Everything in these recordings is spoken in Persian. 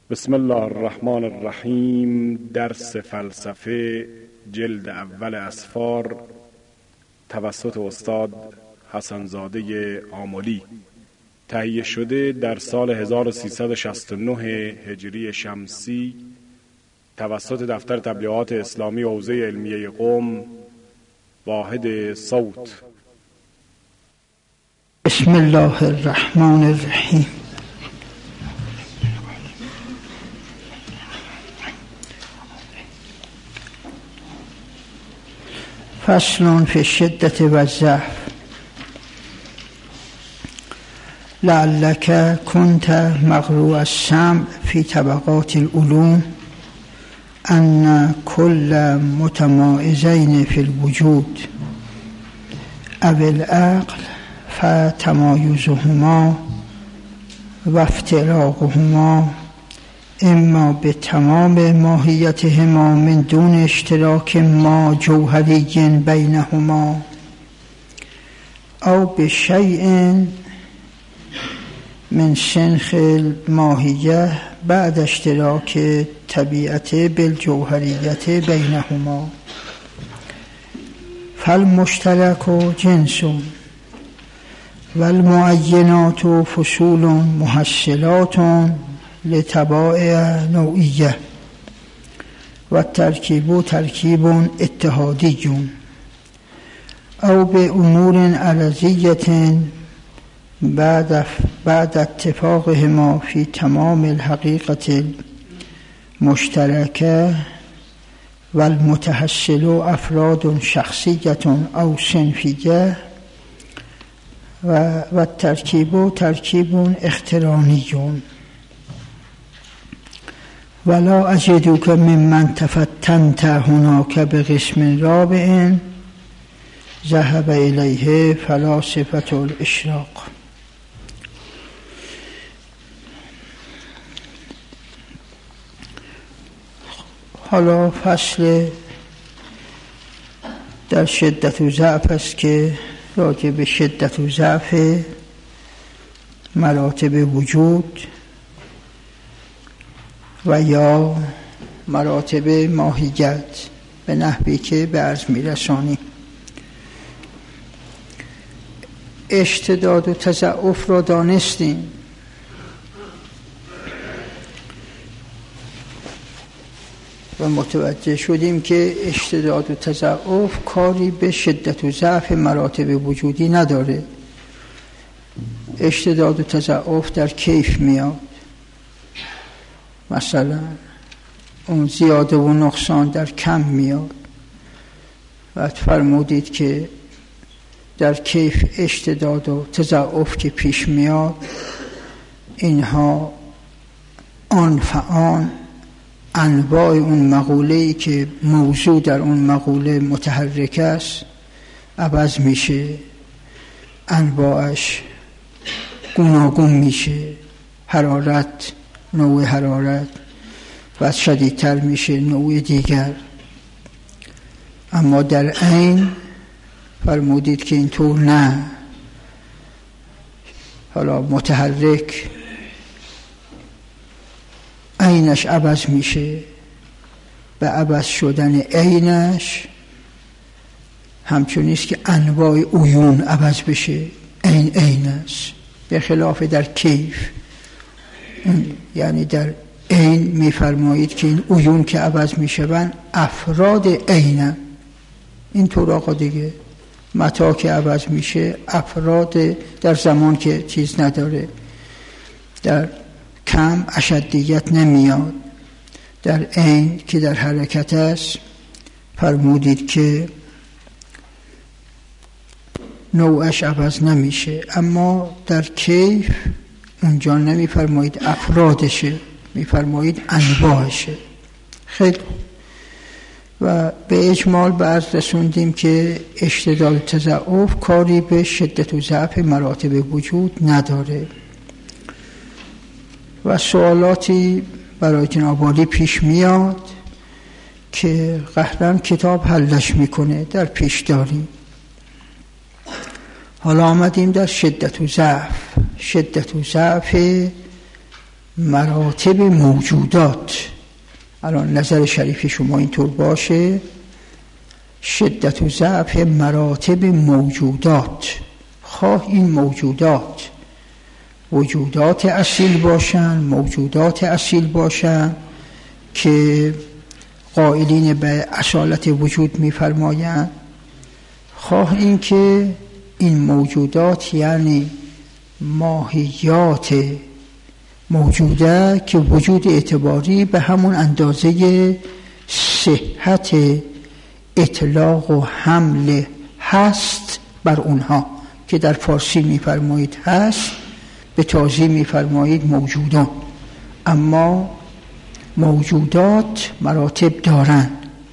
بسم الله الرحمن الرحیم. درس فلسفه جلد اول اسفار توسط استاد حسنزاده آملی تهیه شده در سال 1369 هجری شمسی توسط دفتر تبلیغات اسلامی حوزه علمیه قم، واحد صوت. بسم الله الرحمن الرحیم. فصل فی الشدة و الضعف. لعلک کنت مغروء السمع فی طبقات العلوم ان كل متمایزین فی الوجود او العقل فتمایزهما و افتراقهما اما به تمام ماهیتهما من دون اشتراک ما جوهری بینهما او به شیء من سنخ الماهیه بعد اشتراک طبیعت بالجوهریت بینهما. فالمشترک جنس والمعینات فصول محصلات لطبائع نوعیه و ترکیب ترکیب اتحادی او به امور عرضیه بعد اتفاقهما فی تمام الحقیقت المشترکه و المتحصل افراد شخصیت او صنفیه و ترکیب ترکیب اخترانی. ولا اجدک ممن تفتنت هناک بقسم رابع ذهب الیه فلاسفة الاشراق. حالا فصل در شدت و ضعف است که راجع به شدت و ضعف مراتب وجود و یا مراتب ماهیت به نحوی که به عرض میرسانی. اشتداد و تضعف را دانستیم و متوجه شدیم که اشتداد و تضعف کاری به شدت و ضعف مراتب وجودی نداره. اشتداد و تضعف در کیف میاد، مثلا اون زیاده و نقصان در کم میاد. و فرمودید که در کیف اشتداد و تضعف که پیش میاد اینها آن فآن انواع اون مقوله‌ای که موضوع در اون مقوله متحرک است عوض میشه، انواعش گوناگون میشه. حرارت، نوع حرارت و شدیدتر میشه نوع دیگر. اما در عین فرمودید که اینطور نه. حالا متحرک عینش عوض میشه، به عوض شدن عینش همچنین است که انواع عیون عوض بشه. عین است، به خلاف در کیف. یعنی در عین میفرمایید که این عیون که عوض میشون افراد عینن. اینطور آقا دیگه متا که عوض میشه افراد در زمان که چیز نداره، در کم اشدیت نمیاد. در عین که در حرکت است فرمودید که نوعش عوض نمیشه. اما در کیف اونجا نمیفرمایید افرادشه، میفرمایید انواعشه. خیلی. و به اجمال به عرض رسوندیم که اشتداد و تضعف کاری به شدت و ضعف مراتب وجود نداره. و سوالاتی برای جناب عالی پیش میاد که قهرن کتاب حلش میکنه در پیش داری. حالا آمدیم در شدت و ضعف. شدت و ضعف مراتب موجودات. الان نظر شریف شما اینطور باشه، شدت و ضعف مراتب موجودات. خواه این موجودات وجودات اصیل باشن، موجودات اصیل باشن که قائلین به اصالت وجود می‌فرمایند، خواه این که این موجودات یعنی ماهیات موجوده که وجود اعتباری به همون اندازه صحت اطلاق و حمل هست بر اونها که در فارسی می‌فرمایید هست، به تازی می‌فرمایید موجودان. اما موجودات مراتب دارن،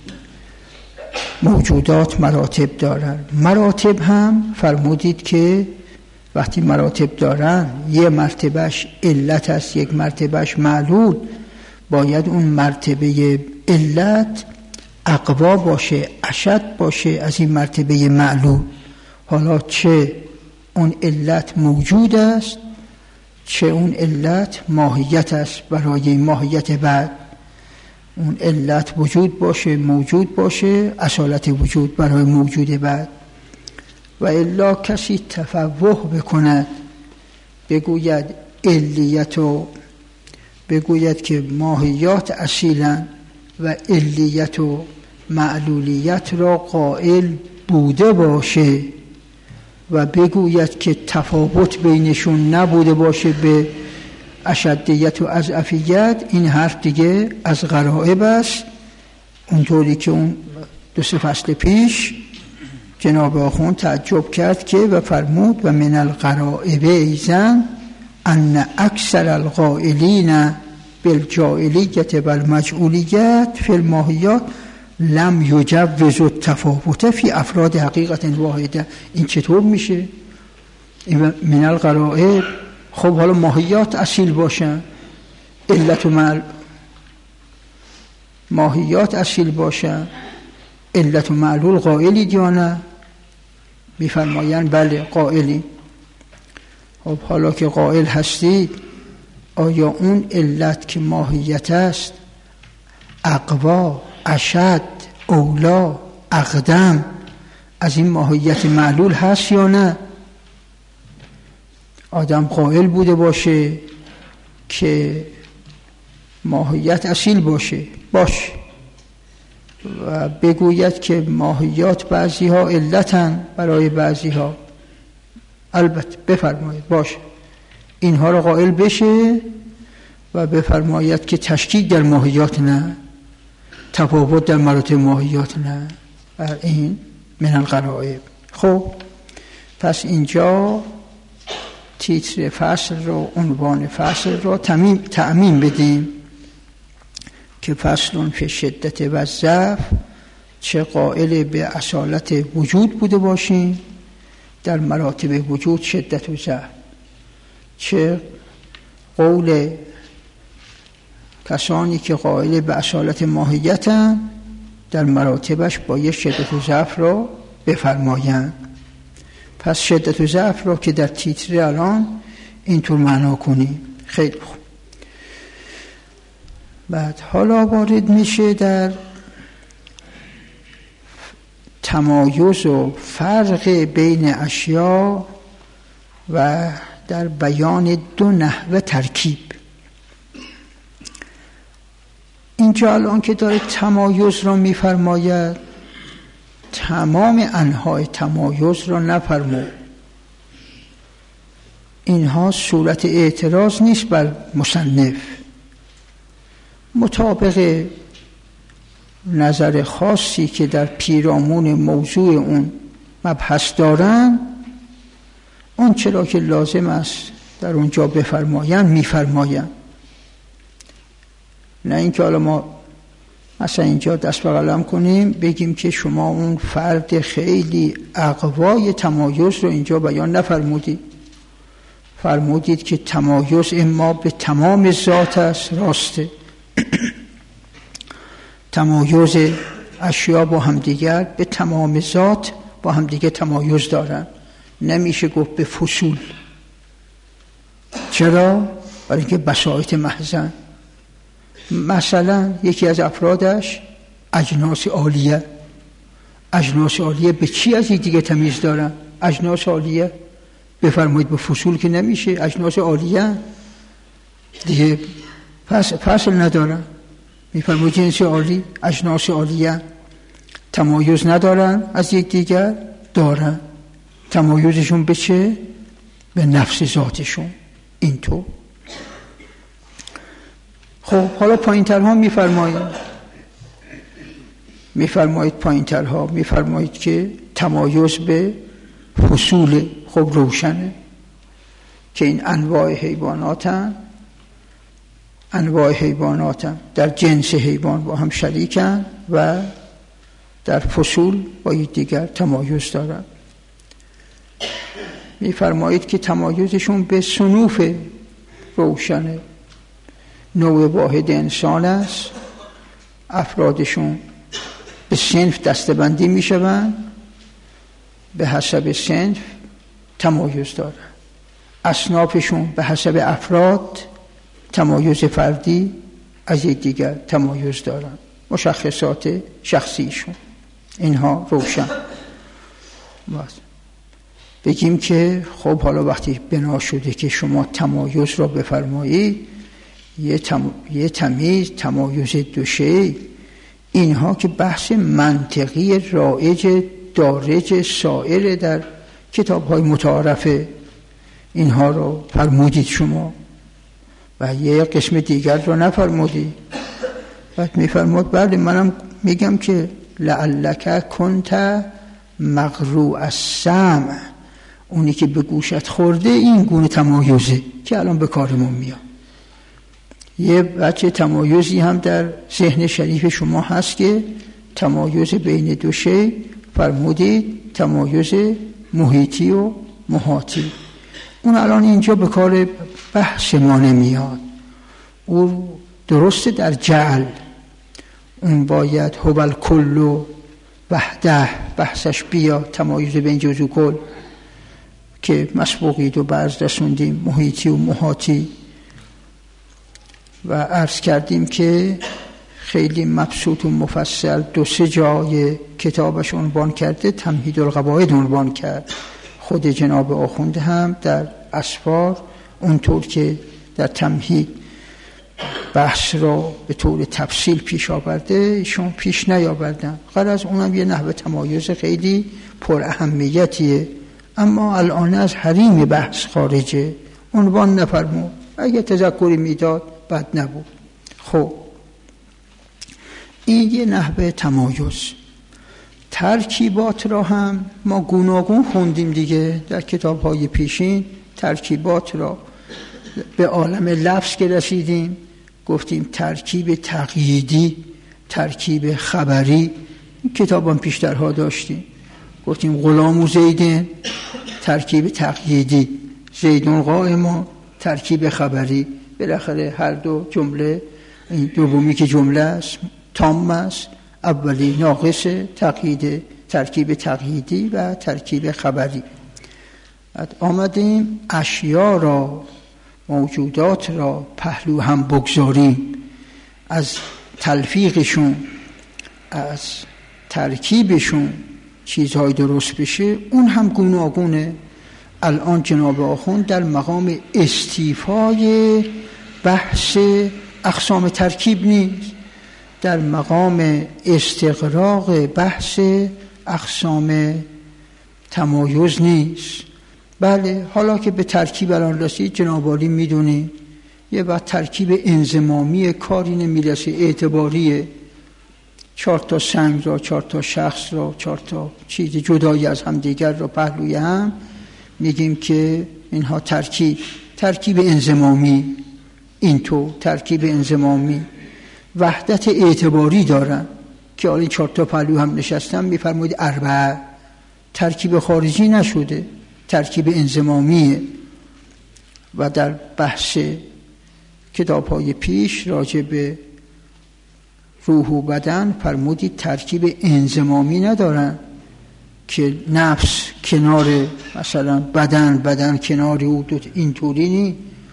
موجودات مراتب دارن. مراتب هم فرمودید که وقتی مراتب دارن، یه مرتبهش علت است، یک مرتبهش معلول، باید اون مرتبه علت اقوا باشه، اشد باشه از این مرتبه معلول. حالا چه اون علت موجود است، چه اون علت ماهیت است برای ماهیت بعد. اون علت وجود باشه، موجود باشه، اصالت وجود برای موجود بعد. و الا کسی تفوه بکند بگوید علیت و بگوید که ماهیات اصیلن و علیت و معلولیت را قائل بوده باشه و بگوید که تفاوت بینشون نبوده باشه به اشدیت و اضعفیت، این حرف دیگه از غرائب است. اونطوری که اون 2 فصل پیش جناب آخوند تعجب کرد که و فرمود و من الغرائب ایزن ان اکثر القائلین بالجاهلیت و المجهولیت فی الماهیات لم یجوز التفاوت فی افراد حقیقت واحده. این چطور میشه؟ من الغرائب، خب حالا ماهیات اصیل باشن، علت و ماهیات اصیل باشن، علت و معلول قائلید یا نه؟ میفرمایند بله قائلی. خب حالا که قائل هستید، آیا اون علت که ماهیت است اقوا، اشد، اولا، اقدم از این ماهیت معلول هست یا نه؟ آدم قائل بوده باشه که ماهیت اصیل باشه و بگوید که ماهیات بعضی ها علتن برای بعضی ها، البته بفرمایید باشه، اینها را قائل بشه و بفرماید که تشکیک در ماهیات نه، تفاوت در مراتب ماهیات نه. این من الغرائب. خب پس اینجا تیتر فصل رو، عنوان فصل رو تعمیم بدیم که فصل فی شدت و ضعف، چه قائل به اصالت وجود بوده باشیم در مراتب وجود شدت و ضعف، چه قول کسانی که قائل به اصالت ماهیتن در مراتبش باید شدت و ضعف را بفرمایند. پس شدت و ضعف را که در تیتر الان اینطور معنا کنیم. خیلی خوب. بعد حالا وارد میشه در تمایز و فرق بین اشیا و در بیان 2 نحوه ترکیب. اینجا الان که داره تمایز را میفرماید، تمام انواع تمایز را نفرمود. اینها صورت اعتراض نیست بر مصنف، مطابق نظر خاصی که در پیرامون موضوع اون مبحث دارن، اون چرا که لازم است در اونجا بفرمایند میفرمایند. نه اینکه حالا ما مثلا اینجا دست به قلم کنیم بگیم که شما اون فرد خیلی اقوای تمایز رو اینجا بیان نفرمودید. فرمودید که تمایز اما به تمام ذات است، راسته. تمایز اشیا با همدیگر به تمام ذات با همدیگر تمایز دارن، نمیشه گفت به فصول. چرا؟ برای اینکه بساط محضن. مثلا یکی از افرادش اجناس عالیه. اجناس عالیه به چی از دیگه تمیز دارن؟ اجناس عالیه بفرمایید به فصول که نمیشه، اجناس عالیه دیگه فصل ندارن. میفرمایید جنس عالی، اجناس عالیه تمایز ندارن از یک دیگر، دارن. تمایزشون به چه؟ به نفس ذاتشون. اینطور. خب حالا پایین‌ترها میفرمایید پایین‌ترها میفرمایید که تمایز به فصول. خب روشنه که این انواع حیواناتن در جنس حیوان با هم شریکن و در فصول با یکدیگر تمایز دارن. میفرمایید که تمایزشون به صنوف روشنه. نوع واحد انسان است، افرادشون به صنف دسته‌بندی میشوند، به حسب صنف تمایز دارن. اصنافشون به حسب افراد تمایز فردی از یکدیگر تمایز دارن. مشخصات شخصیشون اینها روشن. بگیم که خب حالا وقتی بنا شده که شما تمایز را بفرمایید، یه تمایز دو شی، اینها که بحث منطقی رایج دارج سایر در کتاب‌های متعارفه، اینها رو فرمودید شما و یه قسم دیگر رو نفرمودید. بعد میفرمود بله منم میگم که لعلک کنت مغروء السمع، اونی که به گوشت خورده این گونه تمایزه که الان به کارمون میاد. یه بچه تمایزی هم در ذهن شریف شما هست که تمایز بین دو شی فرمودید، تمایز محیطی و محاطی. اون الان اینجا به کار بحث ما نمیاد. اون درسته در جعل، اون باید هو الکل وحده بحثش بیا، تمایز بین جزء و کل که مسبوقید و برز رسوندیم، محیطی و محاطی. و عرض کردیم که خیلی مبسوط و مفصل 2-3 جای کتابش عنوان کرده، تمهید القواعد عنوان کرد. خود جناب آخوند هم در اسفار اونطور که در تمهید بحث را به طور تفصیل پیش آورده، ایشون پیش نیاوردن. غرض اونم یه نحوه تمایز خیلی پر اهمیتیه، اما الان از حریم بحث خارجه، عنوان نفرمود. اگه تذکری میداد بد نبود. خب این یه نحوه تمایز. ترکیبات را هم ما گوناگون خوندیم دیگه در کتاب‌های پیشین. ترکیبات را به عالم لفظ که رسیدیم گفتیم ترکیب تقییدی، ترکیب خبری. این کتاب هم پیشترها داشتیم، گفتیم غلام و زیدن ترکیب تقییدی، زیدون قائم ترکیب خبری. بالاخره هر دو جمله، این دومی که جمله است تام است، اولی ناقص، تقیید، ترکیب تقییدی و ترکیب خبری. آمدیم اشیا را، موجودات را پهلو هم بگذاریم، از تلفیقشون، از ترکیبشون چیزهای درست بشه. اون هم گوناگونه. الان جناب آخوند در مقام استیفای بحث اقسام ترکیب نیست، در مقام استقراق بحث اقسام تمایز نیست. بله حالا که به ترکیب الان رسید جناب عالی میدونی یه وقت ترکیب انضمامی کاری نمیرسه، اعتباریه. 4 سنگ را، 4 شخص را، 4 چیز جدایی از هم دیگر را پهلوی هم میگیم که اینها ترکیب انضمامی. اینطور ترکیب انضمامی وحدت اعتباری دارن که حالا 4 پهلو هم نشستن، میفرمایید 4 ترکیب خارجی نشده، ترکیب انضمامیه. و در بحث کتاب‌های پیش راجع به روح و بدن فرمودید ترکیب انضمامی ندارن که نفس کنار مثلا بدن کنار او، اینطوری نی.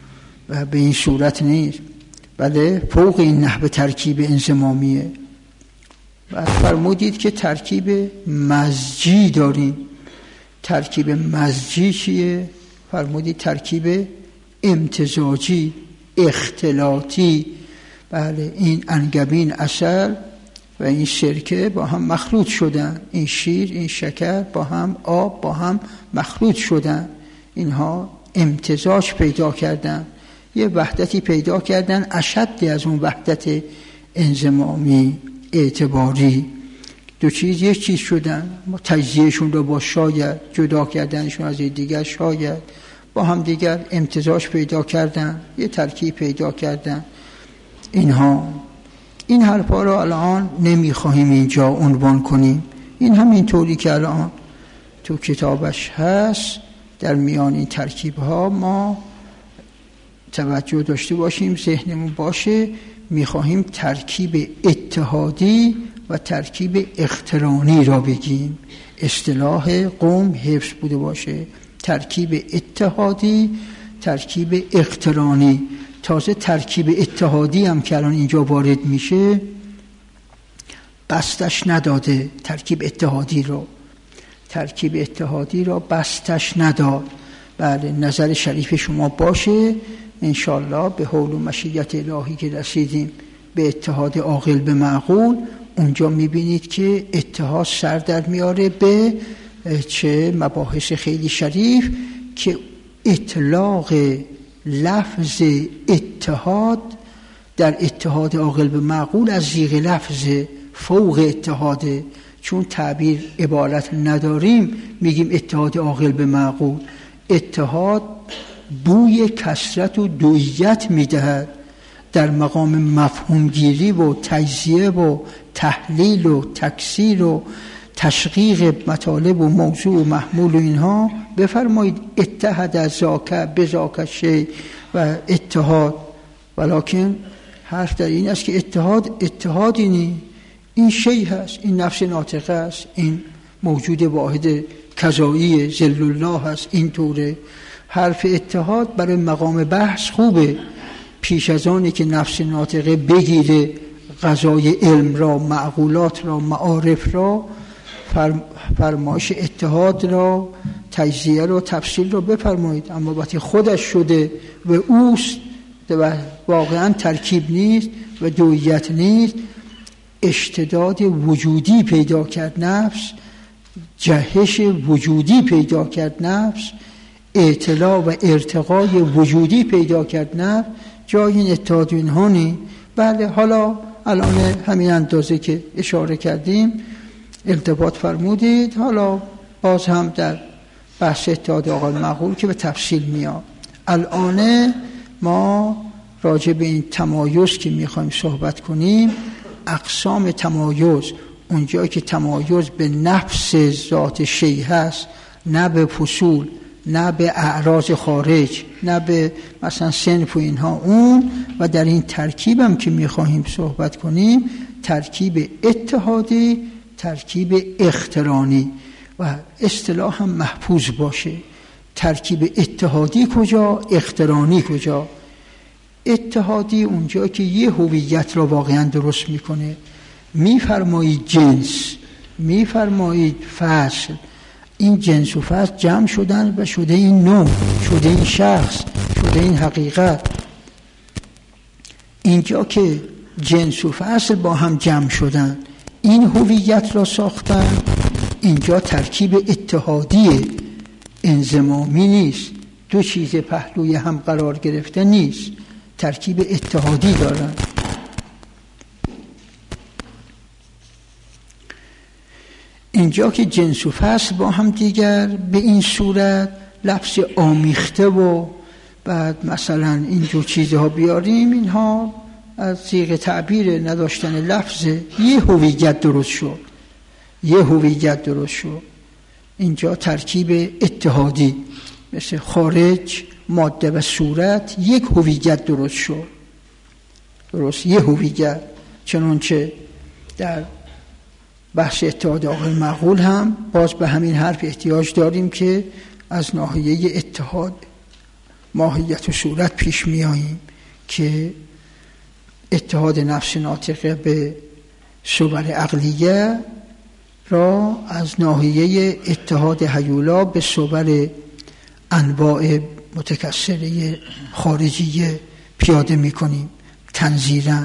و به این صورت نیست، بله فوق این نحو ترکیب انضمامیه. بعد فرمودید که ترکیب مزجی داریم. ترکیب مزجی چیه؟ فرمودید ترکیب امتزاجی، اختلاطی. بله این انگبین عسل و این سرکه با هم مخلوط شدن، این شیر این شکر با هم آب با هم مخلوط شدن، اینها امتزاج پیدا کردن، یه وحدتی پیدا کردن اشد از اون وحدت انضمامی اعتباری. دو چیز یک چیز شدن، تجزیهشون رو با شاید، جدا کردنشون از دیگر شاید، با هم دیگر امتزاج پیدا کردن، یه ترکیب پیدا کردن. اینها این حرفا رو الان نمیخواهیم اینجا عنوان کنیم، این همین طوری که الان تو کتابش هست در میان این ترکیب ها ما توجه داشته باشیم، ذهنمون باشه. میخواهیم ترکیب اتحادی و ترکیب اقترانی را بگیم، اصطلاح قوم حفظ بوده باشه. ترکیب اتحادی، ترکیب اقترانی. تازه ترکیب اتحادی هم که الان اینجا وارد میشه بستش نداده، ترکیب اتحادی را بستش نداد. بله نظر شریف شما باشه انشالله به حول و مشیت الهی که رسیدیم به اتحاد عاقل به معقول، اونجا میبینید که اتحاد سر در میاره به چه مباحث خیلی شریف که اطلاق لفظ اتحاد در اتحاد عاقل به معقول از صیغ لفظ فوق اتحاده، چون تعبیر عبارت نداریم میگیم اتحاد عاقل به معقول. اتحاد بوی کثرت و دویت میدهد، در مقام مفهومگیری و تجزیه و تحلیل و تکثیر و تشقیق مطالب و موضوع و محمول و اینها. بفرمایید اتحاد از ذاک بذاک شیء و اتحاد، ولکن حرف در این است که اتحادی نیست، این شیء هست، این نفس ناطقه است، این موجود واحد کذایی ذل الله هست. این طوره حرف اتحاد برای مقام بحث خوبه، پیش از آنی که نفس ناطقه بگیره غذای علم را، معقولات را، معارف را، فرمایش اتحاد را، تجزیه را، تفصیل را بفرمایید. اما وقتی خودش شده و اوست و واقعا ترکیب نیست و دویت نیست، اشتداد وجودی پیدا کرد نفس، جهش وجودی پیدا کرد نفس، اطلاع و ارتقای وجودی پیدا کرد نفس، جای این اتحاد اینها نیست. بله حالا الان همین اندازه که اشاره کردیم التفات فرمودید، حالا باز هم در بحث اتحاد عاقل معقول که به تفصیل میاد. الان ما راجع به این تمایز که میخوایم صحبت کنیم، اقسام تمایز، اونجایی که تمایز به نفس ذات شیء هست، نه به فصول، نه به اعراض خارج، نه به مثلا صنف و اینها، اون و در این ترکیب هم که میخواهیم صحبت کنیم ترکیب اتحادی، ترکیب اقترانی و اصطلاح هم محفوظ باشه. ترکیب اتحادی کجا، اقترانی کجا؟ اتحادی اونجا که یه هویت را واقعا درست میکنه، میفرمایید جنس، میفرمایید فصل، این جنس و فصل جمع شدن و شده این نوع، شده این شخص، شده این حقیقت. اینجا که جنس و فصل با هم جمع شدن این هویت را ساختن، اینجا ترکیب اتحادی انضمامی نیست، دو چیز پهلوی هم قرار گرفته نیست، ترکیب اتحادی دارن. اینجا که جنس و فصل با هم دیگر به این صورت لفظ آمیخته و بعد مثلا اینجور چیزها بیاریم، اینها از صیغه تعبیر نداشتن لفظ یه هویت درست شد، یه هویت درست شد. اینجا ترکیب اتحادی مثل خارج، ماده و صورت، یک هویت درست شد، درست یه هویت. چنانچه در بحث اتحاد عاقل معقول هم باز به همین حرف احتیاج داریم که از ناحیه اتحاد ماهیت و صورت پیش میاییم که اتحاد نفس ناطقه به صور عقلیه را از ناحیه اتحاد هیولا به صور انواع متکثره خارجیه پیاده میکنیم تنظیراً.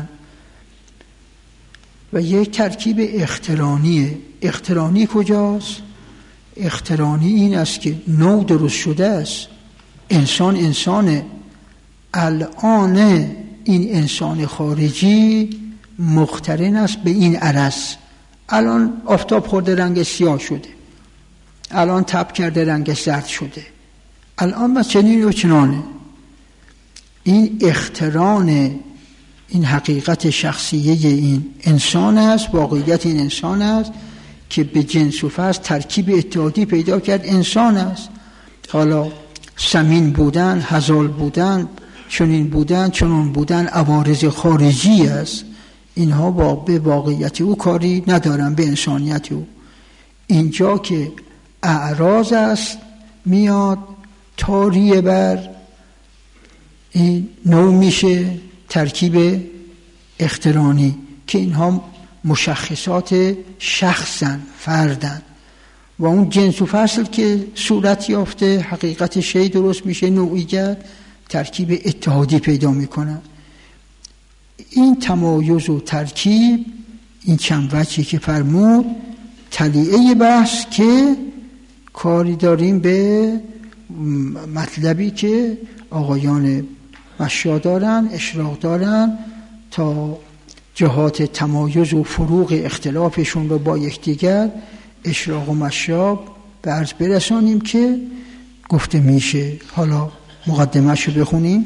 و یک ترکیب اقترانیه. اقترانی کجاست؟ اقترانی این است که نوع درست شده است، انسانه، الان این انسان خارجی مقترن است به این عرض. الان آفتاب خورده رنگ سیاه شده، الان تب کرده رنگ زرد شده، الان بس چنین و چنانه. این اقتران، این حقیقت شخصیه این انسان است، واقعیت این انسان است که به جنس و فصل ترکیب اتحادی پیدا کرد انسان است. حالا سمین بودن، هزال بودن، چنین بودن، چنون بودن عوارض خارجی است. اینها به واقعیت او کاری ندارن، به انسانیت او. اینجا که اعراض است میاد تاریه بر این نوع میشه ترکیب اقترانی که اینها مشخصات شخصن، فردن. و اون جنس و فصل که صورت یافته حقیقت شی درست میشه، نوعیت ترکیب اتحادی پیدا میکنن. این تمایز و ترکیب، این چند وجهی که فرمود تلیعه بحث که کاری داریم به مطلبی که آقایان مشا دارن، اشراق دارن، تا جهات تمایز و فروغ اختلافشون رو با یکدیگر اشراق و مشا به عرض برسانیم که گفته میشه. حالا مقدمه‌شو بخونیم.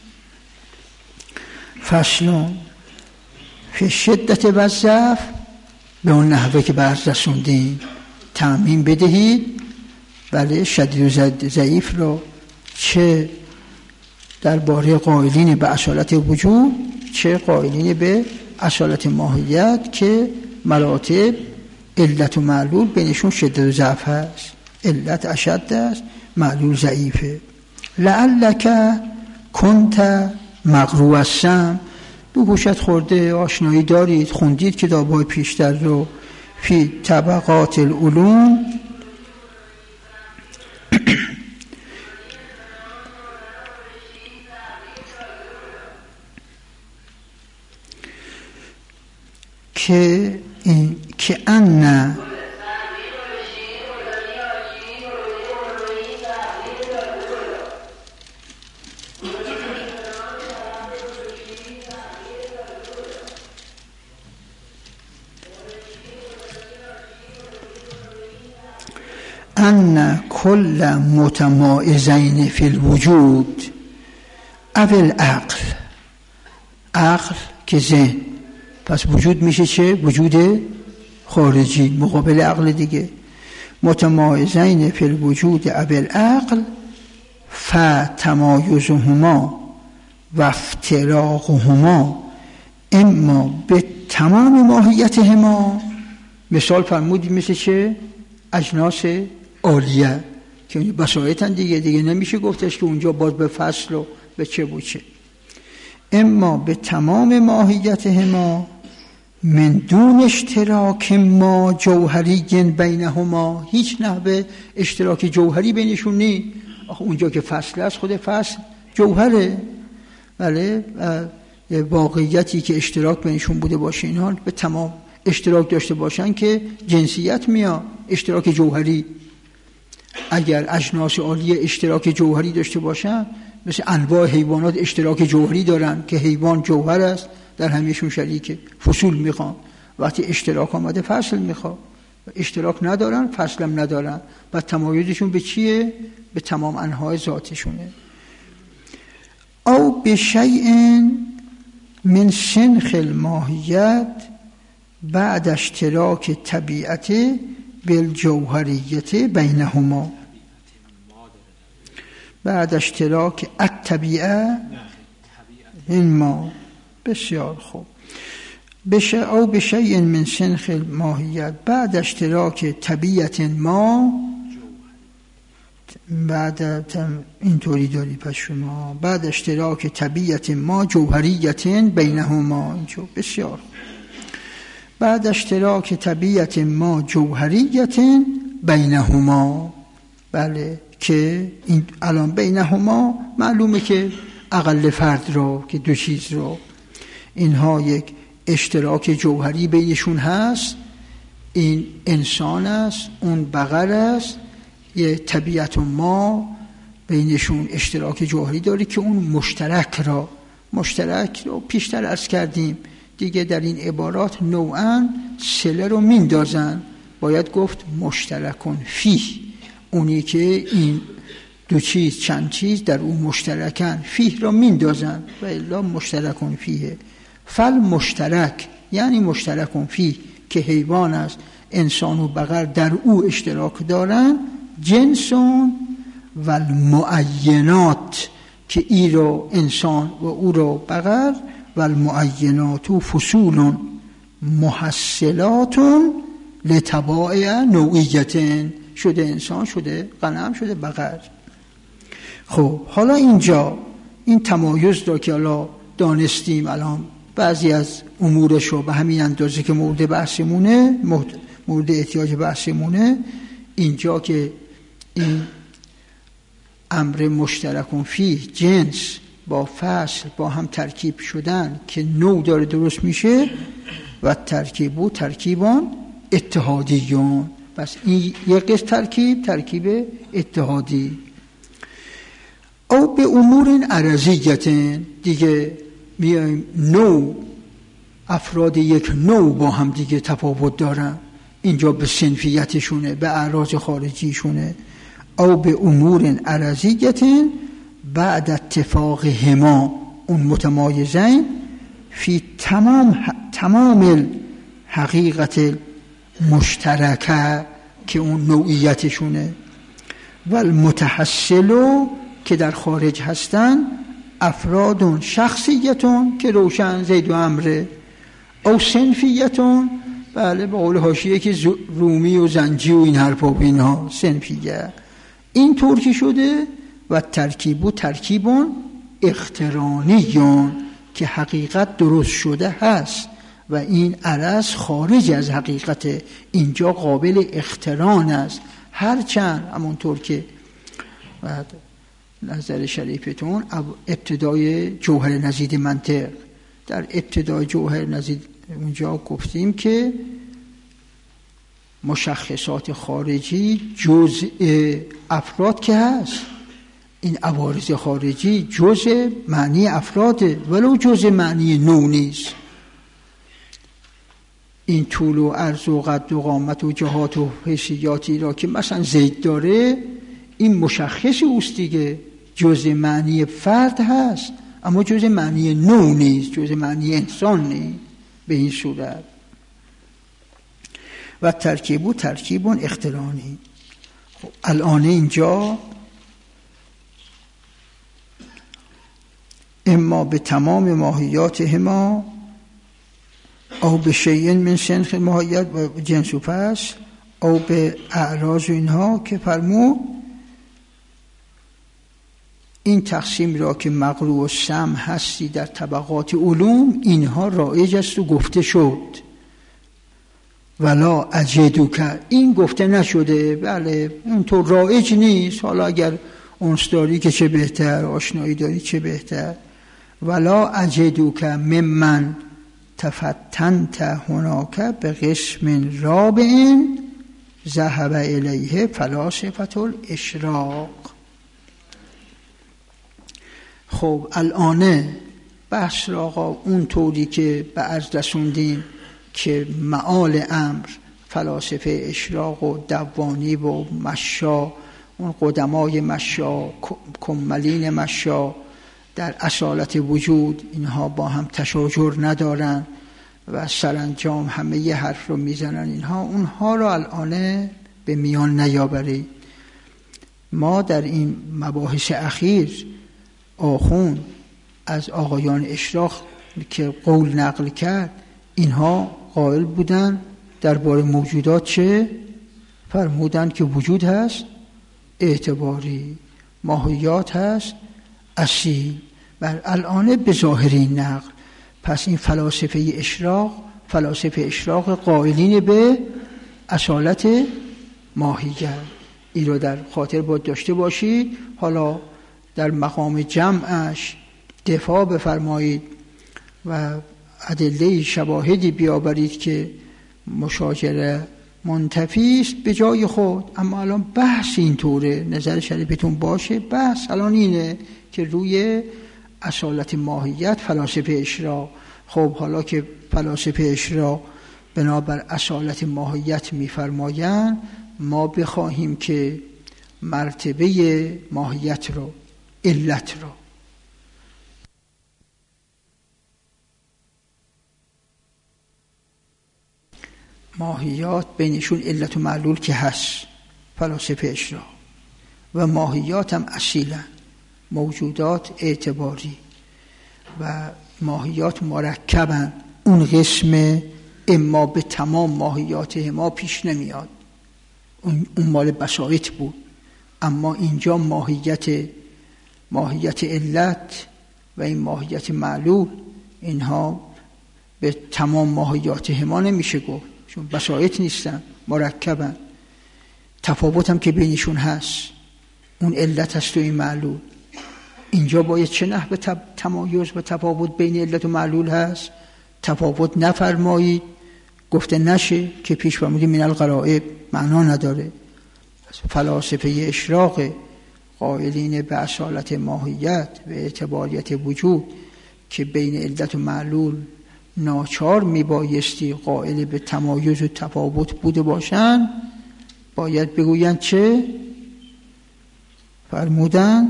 فصلون فی شدت و ضعف، به اون نحوه که به عرض رسوندیم تعمیم بدهید. بله، شدید و ضعیف رو چه درباره قائلین به اصالت وجود، چه قائلین به اصالت ماهیت که مراتب علت و معلول بینشون شدت و ضعف هست. علت اشد است، معلول ضعیفه. لعلک کنت مغرو السم، دو گوشت خورده آشنایی دارید، خوندید کتاب‌های پیشتر رو. فی طبقات العلوم که ان کل متمایزین فی الوجود اول عقل که ذهن، پس وجود میشه چه؟ وجود خارجی مقابل عقل دیگه. متمایزین فی الوجود اول عقل فتمایزهما و افتراقهما اما به تمام ماهیتهما. مثال فرمودی مثل چه؟ اجناس عالیه که بسایطن دیگه نمیشه گفتش که اونجا باز به فصل و به چه و چه. اما به تمام ماهیتهما من دون اشتراک ما جوهری بینهما، هیچ نحوه اشتراک جوهری بینشون نی. اونجا که فصل است خود فصل جوهره. بله، واقعیتی که اشتراک بینشون بوده باشه اینها به تمام اشتراک داشته باشن که جنسیت میاد، اشتراک جوهری. اگر اجناس عالیه اشتراک جوهری داشته باشن، مثل انواع حیوانات اشتراک جوهری دارن که حیوان جوهر است، در همیشون شریکه، فصول میخوان. وقتی اشتراک آمده فصل میخواد. اشتراک ندارن، فصلم ندارن، و تمایزشون به چیه؟ به تمام انواع ذاتشونه. او به شیء من سنخ الماهیت بعد اشتراک طبیعت بالجوهریت بینهما، بعد اشتراک الطبیعه این ما. بسیار خوب. او بشیء من سنخ الماهیت بعد اشتراک طبیعت ما بعد اینطوری داری پس شما بعد اشتراک طبیعت ما جوهریت بینهما، اینجا بسیار بعد اشتراک طبیعت ما جوهریت بینهما، بله که این الان بینهما معلومه که اقل فرد رو که دو چیز رو اینها یک اشتراک جوهری بینشون هست، این انسان است اون بقر است، یه طبیعت ما بینشون اشتراک جوهری داره که اون مشترک رو پیشتر عرض کردیم دیگه، در این عبارات نوعاً صله رو میندازن، باید گفت مشترکون فیه، اونی که این دو چیز چند چیز در اون مشترکن فیه رو میندازن و الا مشترکون فیه. فل مشترک یعنی مشترکون فیه که حیوان است انسان و بقر در او اشتراک دارن، جنسون و المعینات که ای رو انسان و او رو بقر، و المعینات و فصول محصلات لتبائع نوعیتن، شده انسان شده غنم شده بقر. خب حالا اینجا این تمایز را که حالا دانستیم، الان بعضی از امورش رو به همین اندازه که مورد بحثمونه، مورد احتیاج بحثمونه، اینجا که این امر مشترکون فیه جنس با فصل با هم ترکیب شدن که نوع داره درست میشه، و ترکیبان اتحادیون، بس این یک قسم ترکیب اتحادی. او به امور عرضیتن، دیگه میایم نوع افراد یک نوع با هم دیگه تفاوت دارن، اینجا به صنفیتشونه به اعراض خارجیشونه. او به امور عرضیتن بعد اتفاق هما اون متمایزین فی تمام حقیقت مشترکه که اون نوعیتشونه، و المتحصلو که در خارج هستن افرادون شخصیتون که روشن زید و عمره، او صنفیتون، بله به قول حاشیه که رومی و زنجی و این حرفا و اینها صنفیه، این طور که شده. و ترکیبون اقترانیون که حقیقت درست شده هست و این عرض خارج از حقیقت، اینجا قابل اقتران است، هرچند همونطور که بعد نظر شریفتون ابتدای جوهر نزید منطق، در ابتدای جوهر نزید اونجا گفتیم که مشخصات خارجی جزء افراد که هست، این عوارض خارجی جزء معنی افراده ولو جزء معنی نوع نیست. این طول و عرض و قد و قامت و جهات و حیثیاتی را که مثلا زید داره، این مشخص اوست دیگه، جزء معنی فرد هست اما جزء معنی نوع نیست، جزء معنی انسان نیست به این صورت. و ترکیبون اقترانی. خب الان اینجا اما به تمام ماهیات هما او به شیء من سنخ ماهیت و جنس و فصل او به اعراض و اینها که فرمود، این تقسیم را که مقروء و سم هستی در طبقات علوم اینها رایج است و گفته شد. ولا اجدو که این گفته نشده، بله اون تو رایج نیست، حالا اگر اونس داری که چه بهتر، آشنایی داری چه بهتر. ولا اجدو که ممن تفتنت هناک به قسم رابع ذهب الیه فلاسفه الاشراق. خب الان بحث را آقا اون طوری که به عرض رسوندیم که معال امر فلاسفه اشراق و دوانی و مشا، اون قدمای مشا، کملین مشا در اصالت وجود اینها با هم تشاجر ندارن و سرانجام همه یه حرف رو میزنن، اینها اونها رو الان به میان نیاورید. ما در این مباحث اخیر آخوند از آقایان اشراق که قول نقل کرد، اینها قائل بودن درباره موجودات چه؟ فرمودن که وجود هست اعتباری، ماهیات هست اصیل. بر الان به ظاهرین نقل. پس این فلاسفه اشراق قائلین به اصالت ماهیت. این رو در خاطر باید داشته باشید. حالا در مقام جمعش دفاع بفرمایید و ادله شواهدی بیاورید که مشاجره منتفی است به جای خود. اما الان بحث اینطوره، نظر شریفتون باشه. بحث الان اینه که روی اصالت ماهیت فلاسفه اشراق. خب حالا که فلاسفه اشراق بنابر اصالت ماهیت میفرمایند، ما بخواهیم که مرتبه ماهیت رو، علت رو، ماهیات بینشون علت و معلول که هست فلاسفه اشراق، و ماهیات هم اصیلا موجودات اعتباری و ماهیات مرکبن. اون قسم اما به تمام ماهیات ما پیش نمیاد، اون مال بساط بود. اما اینجا ماهیت علت و این ماهیت معلول، اینها به تمام ماهیات ما نمیشه گفت، چون بساط نیستن، مرکبن. تفاوت هم که بینشون هست، اون علت هست و این معلول. اینجا باید چه نحو تمایز و تفاوت بین علت و معلول هست؟ تفاوت نفرمایید، گفته نشه که پیش فرمودی من الغرائب، معنا نداره. فلاسفه اشراق قائلین به اصالت ماهیت و اعتباریت وجود که بین علت و معلول ناچار میبایستی قائل به تمایز و تفاوت بوده باشن، باید بگویند چه؟ فرمودن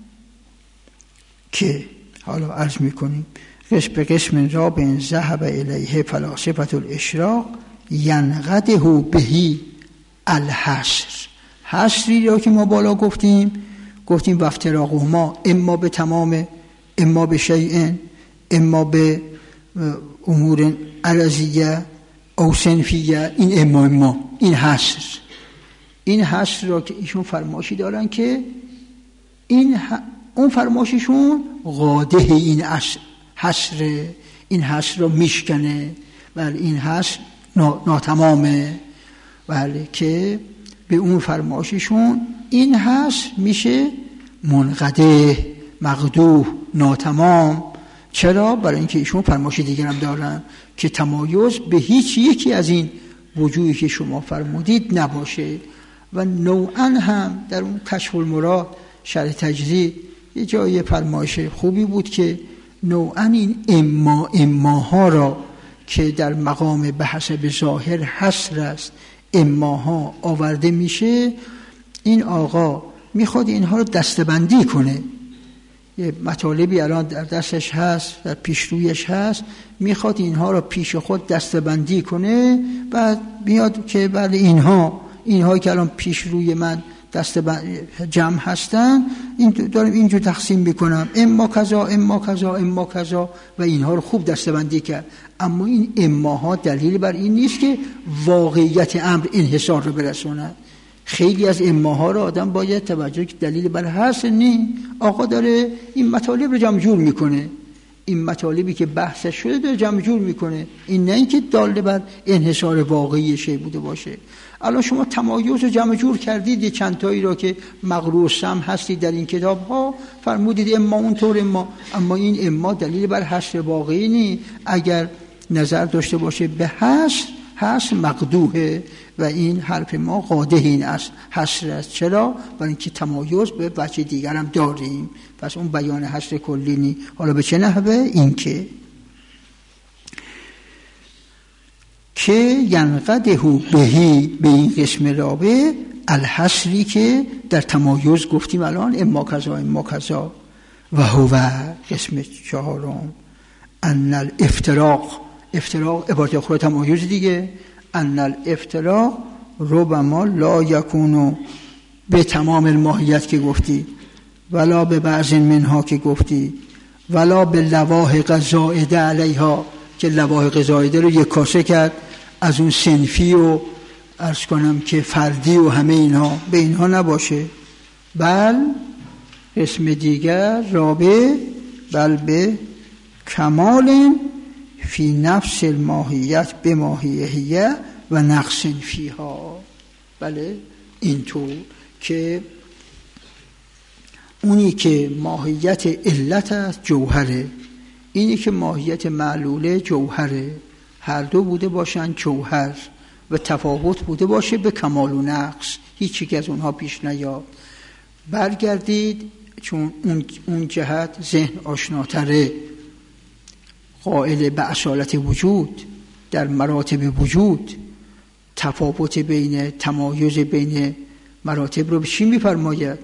که حالا عرض میکنیم قسم به قسم را به ذهب الیه فلاسفه الاشراق ینقده بهی الحصر. حصری را که ما بالا گفتیم و افتراقهما اما به تمام، اما به شیء، اما به امور عرضیه او صنفیه. این اما این حصر را که ایشون فرماشی دارن که اون فرماششون قاده این حصر، این حصر رو میشکنه. ولی این حصر ناتمامه، ولی که به اون فرماششون این حصر میشه منقطع، مقدوح، ناتمام. چرا؟ برای اینکه ایشون فرماشی دیگر هم دارن که تمایز به هیچ یکی از این وجوهی که شما فرمودید نباشه. و نوعا هم در اون کشف المراد شرح تجرید یه جای فرمایش خوبی بود که نوعا این اماها را که در مقام به حسب ظاهر حصر است اماها آورده میشه. این آقا میخواد اینها رو دستبندی کنه. یه مطالبی الان در دستش هست، در پیشرویش هست، میخواد اینها رو پیش خود دستبندی کنه. بعد میاد که بله اینها که الان پیش روی من جمع هستن، این دارم اینجور تقسیم بکنم، اما کذا اما کذا اما کذا، و اینها رو خوب دستبندی کرد. اما این اماها دلیل بر این نیست که واقعیت امر انحصار رو برسونه. خیلی از اماها رو آدم باید توجه که دلیل بر هست نی. آقا داره این مطالب رو جمع جور میکنه، این مطالبی که بحثش شده داره جمع جور میکنه. این نه اینکه داله بر انحصار واقعی شی بوده باشه. الان شما تمایز رو جمع جور کردید، یه چند تایی را که مغروسم هستی در این کتاب ها فرمودید اما اونطور اما این اما دلیل بر حصر واقعی نی. اگر نظر داشته باشه به حصر مقدوحه و این حرف ما قاده این است، حصر است. چرا؟ برای اینکه تمایز به وجه دیگر هم داریم. پس اون بیان حصر کلی نی. حالا به چه نحوه؟ این که ینقده بهی، به این قسم رابع الحصری که در تمایز گفتیم الان اما کذا اما کذا. و هو قسم چهارم ان الافتراق عبارت خود تمایز دیگه. ان الافتراق ربما لا یکونو به تمام الماهیت که گفتی، ولا به بعض منها که گفتی، ولا به لواحق زائده علیها که لواحق زائده رو یک کاسه کرد از اون صنفی و عرض کنم که فردی و همه اینها، به اینها نباشه. بل اسم دیگر رابع بل به کمال فی نفس الماهیت به ماهیه و نقص فیها. بله اینطور که اونی که ماهیت علت است جوهره، اینی که ماهیت معلوله جوهره، هر دو بوده باشن جوهر و تفاوت بوده باشه به کمال و نقص، هیچ یک از اونها پیش نیاد. برگردید چون اون جهت ذهن آشناتره، قائل به اصالت وجود در مراتب وجود، تفاوت بین تمایز بین مراتب رو به چی میفرماید؟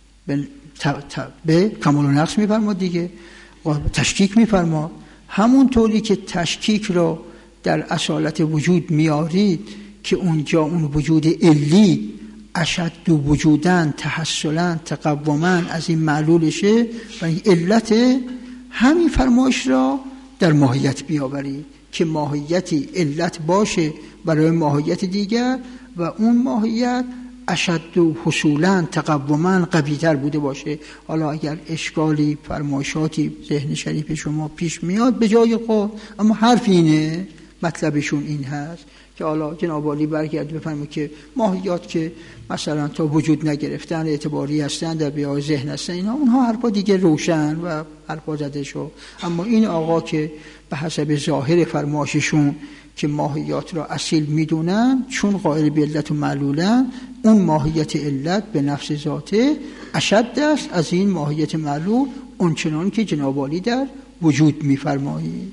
به کمال و نقص میفرماد دیگه، تشکیک میفرماد. همون طوری که تشکیک رو در اصالت وجود میارید که اونجا اون وجود علی اشد وجودن تحصلا تقوما از این معلولشه و این علت، همین فرمایش را در ماهیت بیاورید که ماهیتی علت باشه برای ماهیت دیگر و اون ماهیت اشد و حصولا تقوما قوی‌تر بوده باشه. حالا اگر اشکالی فرمایشاتی ذهن شریف شما پیش میاد به جای خود، اما حرف اینه، مطلبشون این هست که حالا جناب عالی برگرد بفرمایید که ماهیات که مثلا تا وجود نگرفتن اعتباری هستن در بیای ذهن هستن، اینا اونها حرفا دیگه روشن و حرفا زده شد. اما این آقا که به حسب ظاهر فرمایششون که ماهیات را اصیل میدونن، چون قائل به علت و معلولن، اون ماهیت علت به نفس ذاته اشد است از این ماهیت معلول، اونچنان که جناب عالی در وجود میفرمایید.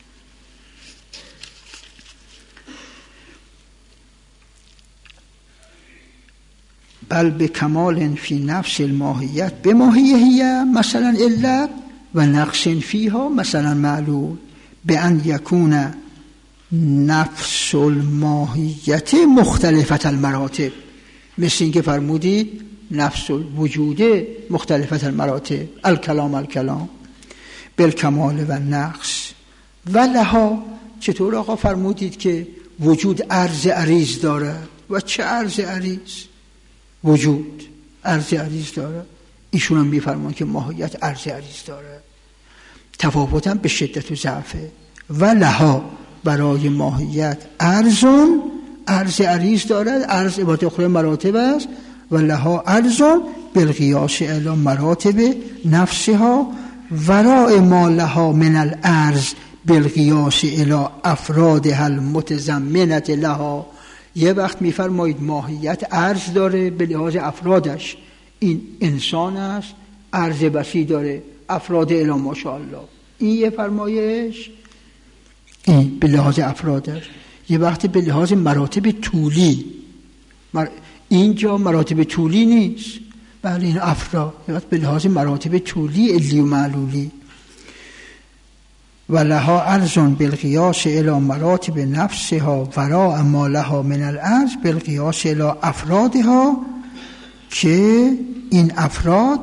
بل به کمال فی نفس الماهیت به ماهیه مثلا علت و نقص فیها مثلا معلول، به ان یکون نفس الماهیت مختلفت المراتب، مثل این که فرمودید نفس الوجود مختلفت المراتب، الکلام بالکمال و نقص و لها. چطور آقا فرمودید که وجود عرض عریض دارد؟ و چه عرض عریض؟ وجود عرض عریض داره، ایشون هم میفرمان که ماهیت عرض عریض داره، تفاوت هم به شدت و ضعفه. و لها برای ماهیت ارزون، عرض عریض دارد، عرض عبارت اخرى مراتب است، و لها ارزون بالقیاس الی مراتب نفسها وراء ما لها من الارض بالقیاس الی افرادها المتضمنه لها. یه وقت میفرمایید ماهیت عرض داره به لحاظ افرادش، این انسان است، عرض وسیع داره، افراد الی ماشاءالله، این یه فرمایش، این به لحاظ افرادش. یه وقت به لحاظ مراتب طولی، اینجا مراتب طولی نیست، بله این افراد، یه وقت به لحاظ مراتب طولی علی و معلولی. و لها ارزون بالقیاس الی مراتب نفسها وراء ما لها من الارض بالقیاس الی افرادها، که این افراد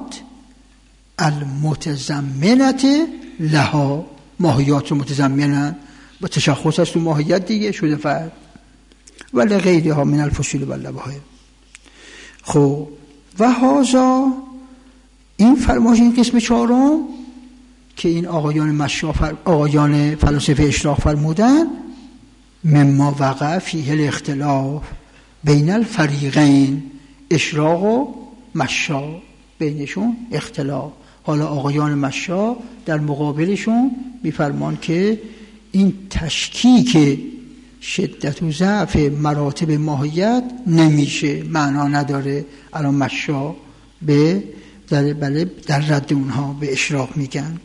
المتضمنت لها، ماهیات رو متضمنن با تشخص از تو ماهیت دیگه شده فرد، و لغیرها من الفصول و اللوائح. خب و هذا، این فرمایش این قسم چهارم که این آقایان فلاسفه اشراق فرمودن، مما وقع فیه الاختلاف بین الفریقین، اشراق و مشا بینشون اختلاف. حالا آقایان مشا در مقابلشون میفرمان که این تشکیک شدت و ضعف مراتب ماهیت نمیشه، معنا نداره. الان مشا به در رد اونها به اشراق میگن.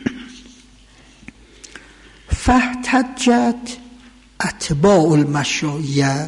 فاحتجت اتباع المشایعه،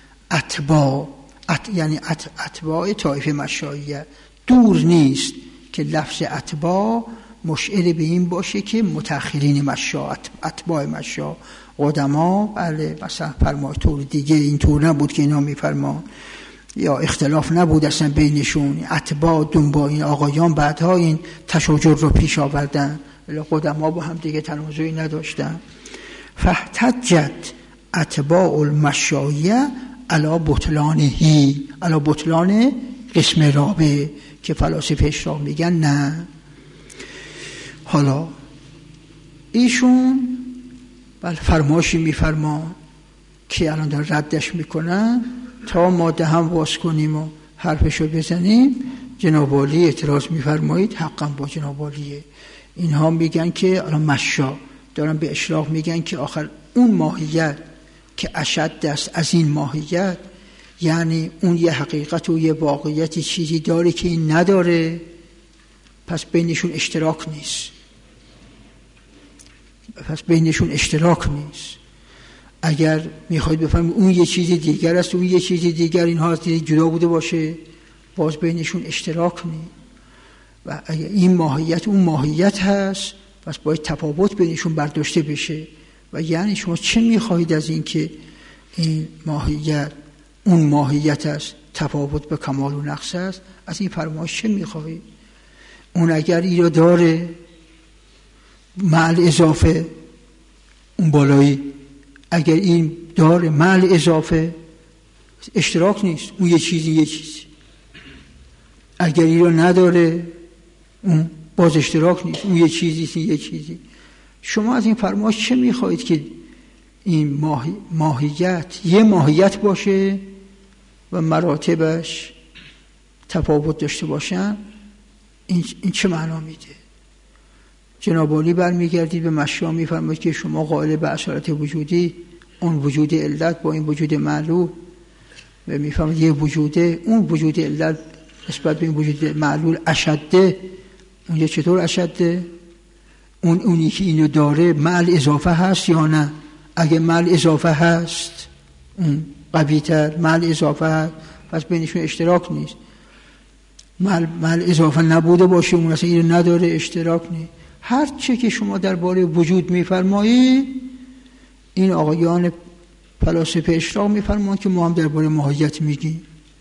یعنی اتباع طایفه مشایعه، دور نیست که لفظ اتباع مشعر به این باشه که متأخرین مشا، اتباع مشا قدما، بله مثلا فرمای طور دیگه اینطور نبود که اینا میفرمان، یا اختلاف نبود اصلا بینشون، اتباع دنبال این آقایان بعدها این تشاجر رو پیش آوردن، ولی قدما با هم دیگه تنازعی نداشتن. فاحتجت اتباع المشایعه علی بطلانه، علی بطلان قسم رابع که فلاسفه اشراق میگن نه. حالا ایشون فرمایشی میفرمان که الان در ردش میکنن تا ما دهم واس کنیم و حرفشو بزنیم. جناب عالی اعتراض میفرمایید، حقا با جناب عالیه. اینها میگن که الان مشا دارن به اشراق میگن که آخر اون ماهیت که اشد است از این ماهیت، یعنی اون یه حقیقت و یه واقعیتی چیزی داره که این نداره، پس بینشون اشتراک نیست. اگر میخواید بفهمید اون یه چیز دیگر است، اون یه چیز دیگر، اینها از دیگه جدا بوده باشه، باز بینشون اشتراک نیست. و اگر این ماهیت اون ماهیت هست، پس باید تفاوت بینشون برداشته بشه. و یعنی شما چه میخواهید از این که این ماهیت اون ماهیت است، تفاوت به کمال و نقص است؟ از این فرمایش چه میخواهید؟ اون اگر ای را داره مع اضافه اون بالایی، اگر این داره مع اضافه اشتراک نیست، اون یه چیزی. اگر ای را نداره اون باز اشتراک نیست، اون یه چیزی. شما از این فرمایش چه میخواهید که این ماهیت یه ماهیت باشه و مراتبش تفاوت داشته باشن؟ این چه معنا میده؟ جناب عالی برمیگردید به مشا میفرمایید که شما قائل به اصالت وجودی، اون وجود علت با این وجود معلول، و میفرمایید یه وجوده، اون وجود علت نسبت به این وجود معلول اشده. اون یه چطور اشده؟ اونی که اینو داره مع اضافه هست یا نه؟ اگه مع اضافه هست اون قوی‌تر، مع اضافه هست، پس بینشون اشتراک نیست. مع اضافه نبوده باشه اون اصلا اینو نداره، اشتراک نیست. هر چه که شما درباره وجود میفرمایید، این آقایان فلاسفه اشراق میفرمایند که ما هم درباره ماهیت میگیم.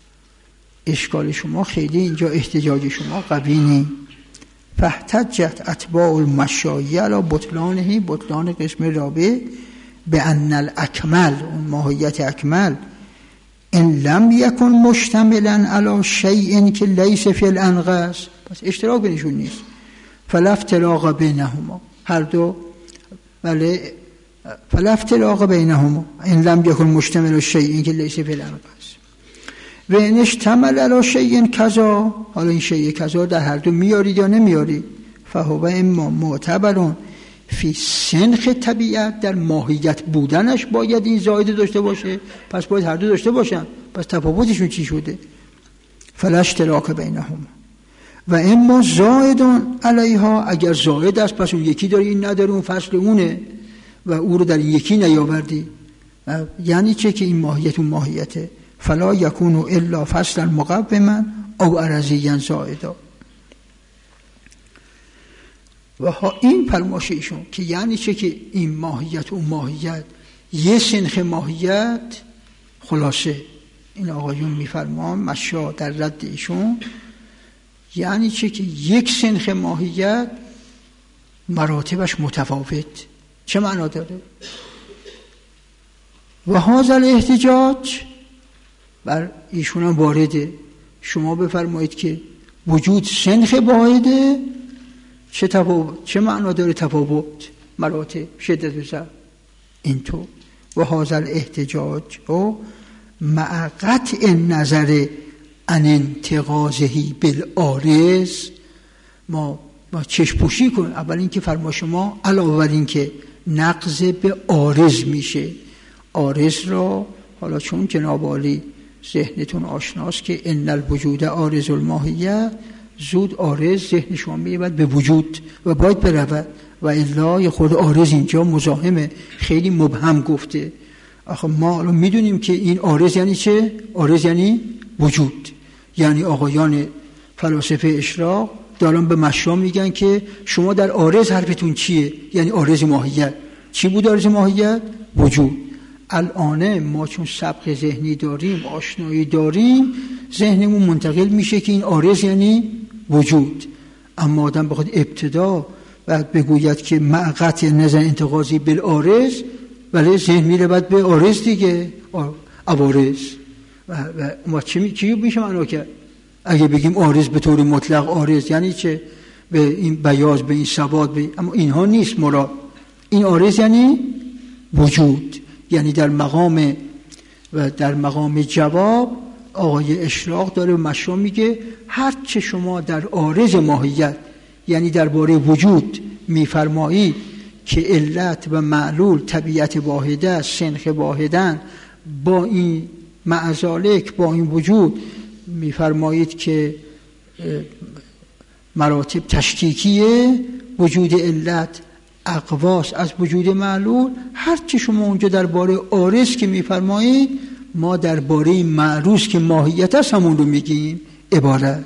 اشکال شما خیلی اینجا احتجاج شما قوی نیست. فاحتجت اتباع المشایع علی بطلانه، بطلان قسم رابع، به ان الاکمل، اون ماهیت اکمل، ان لم یکن مشتملا علی شیء که لیس فی الانقاص، پس اشتراک بینشون نیست. فلا افتراق بینهما، هر دو بله، فلا افتراق بینهما ان لم یکن مشتمل علی شیء که لیس فی الانقاص و ان اشتمل علی شیء کذا. حالا این شیء کذا در هر دو میارید یا نمیارید؟ فهو اما معتبرون فی سنخ طبیعت، در ماهیت بودنش باید این زائد داشته باشه، پس باید هر دو داشته باشن. پس تفاوتشون چی شده؟ فلا اشتراک بینهما. و اما زائدون علیها، اگر زائد است پس اون یکی داره این نداره، اون فصل اونه و او رو در یکی نیاوردی. یعنی چه که این ماهیت اون ماهیته؟ فلا یکون الا فصلا مقوما او عرضیا زائدا. و این فرمایش ایشون که یعنی چه که این ماهیت اون ماهیت یه سنخ ماهیت، خلاصه این آقایون میفرمان مشا در رد ایشون، یعنی چه که یک سنخ ماهیت مراتبش متفاوت. چه معنا داره؟ و هذا الاحتجاج بر ایشون هم وارده. شما بفرمایید که وجود سنخ واحده، چه تفاوت، چه معنا داره تفاوت مراتب شدت بزر اینطور. و هذا الاحتجاج و مع قطع نظر عن انتقاضه بالعارض، ما چشم پوشی کن. اول اینکه فرمایش ما علاوه بر این که نقض به عارض میشه، عارض را حالا چون جناب عالی ذهنتون آشناست که ان الوجود عارض الماهیه، زود عارض ذهن شما میبرد به وجود و باید برود، و الا یه خود عارض اینجا مزاحمه، خیلی مبهم گفته. آخه ما الان میدونیم که این عارض یعنی چه؟ عارض یعنی وجود. یعنی آقایان فلاسفه اشراق دارن به مشا میگن که شما در عارض حرفتون چیه؟ یعنی عارض ماهیت. چی بود عارض ماهیت؟ وجود. الان ما چون سبق ذهنی داریم، آشنایی داریم، ذهنمون منتقل میشه که این عارض یعنی وجود. اما آدم بخواد ابتدا بعد بگوید که مع قطع نظر انتقاضی بالعارض، ولی ذهن میره بعد به عارض دیگه، عوارض. و ما چی میشه معنا کرد؟ اگه بگیم عارض به طور مطلق عارض یعنی چه؟ به این بیاض، به این سواد، اما اینها نیست مراد. این عارض یعنی وجود، یعنی در مقام جواب آقای اشراق داره و مشروع میگه هر چه شما در عارض ماهیت یعنی درباره وجود میفرمایی که علت و معلول طبیعت واحده، سنخ واحدن، با این معزالک، با این وجود میفرمایید که مراتب تشکیکیه، وجود علت اقواس از وجود معلول، هر چی شما اونجا درباره عارض که میفرمایید ما درباره معروض که ماهیت است همون رو میگیم عبارت.